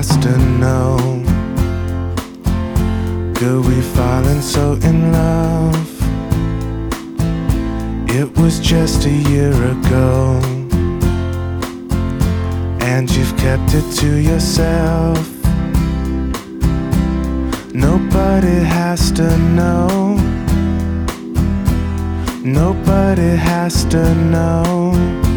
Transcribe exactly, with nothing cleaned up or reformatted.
has to know. Girl, we've fallen so in love. It was just a year ago, and you've kept it to yourself. Nobody has to know. Nobody has to know.